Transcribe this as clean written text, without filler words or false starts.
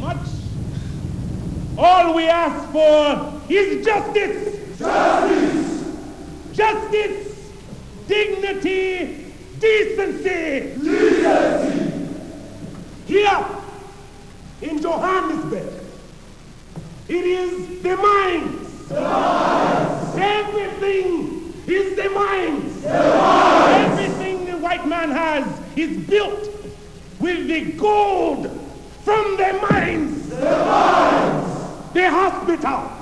much. All we ask for is justice. Justice! Justice, dignity, decency. Decency! Here in Johannesburg, it is the minds. The minds! Everything is the minds. The minds! Everything the white man has is built with the gold from the mines. The minds! The hospital,